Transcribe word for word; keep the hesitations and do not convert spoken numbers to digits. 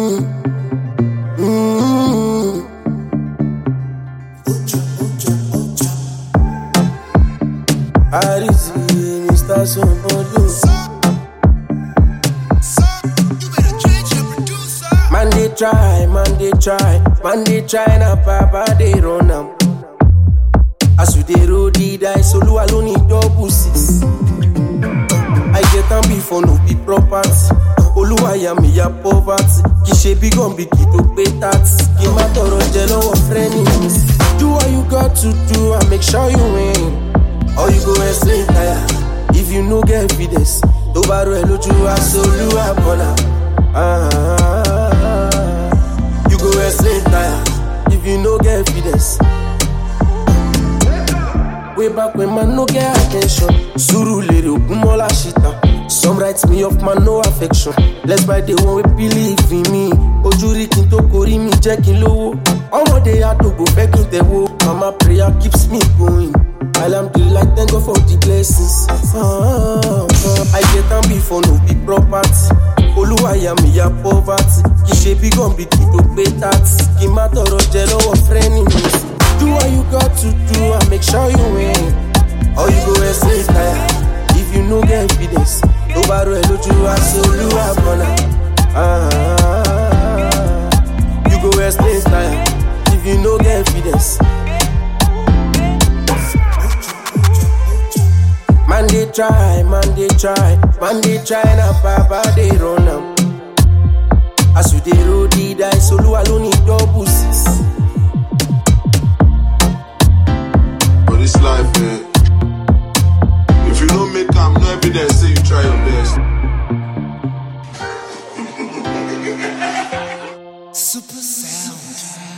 Mm-hmm. Arizzi, Mister Somebody. Man they try, man they try, man they try na papa they run am. As you dey roll the dice, solo alone need double six. I get am before no be property. Oluwa ya mi ya poverty. Kì ṣe big on big to pay tax. Kì má tọrọ jẹ lọ́wọ́ friends. Do what you got to do and make sure you win. Or you go explain tire. If you no get evidence, tó bá rọ ẹ lójú aṣolúwa bọ́lá. You go explain tire. If you no get evidence. Way back when man no get attention. Suru lere ogunmola shita. Some write me off man no affection. Let's buy the one we believe in me. Ojúrí kí n tó korí mi jẹ́ kí n lówó. Ọmọdé àdógbò fẹ́ kí n tẹ̀wó. Mama prayer keeps me going. Alhamdulillah, thank God for the blessings. Ah, ah, I get am before no be property. Oluwa ya mi ya poverty. Kì ṣe big on big to pay tax. Kì má tọrọ jẹ lọ́wọ́ frenemies. Do what you got to do and make sure you win. Or you go explain tire. If you no get evidence, tó bá rọ ẹ lójú aṣolúwa bọ́lá. You go explain tire. If you no get evidence. Man they try, man they try, man they try na papa they run am. As you dey roll the dice, solo alone need double six. For this life, eh, if you don't make am, no evidence say you try your best. Super sound.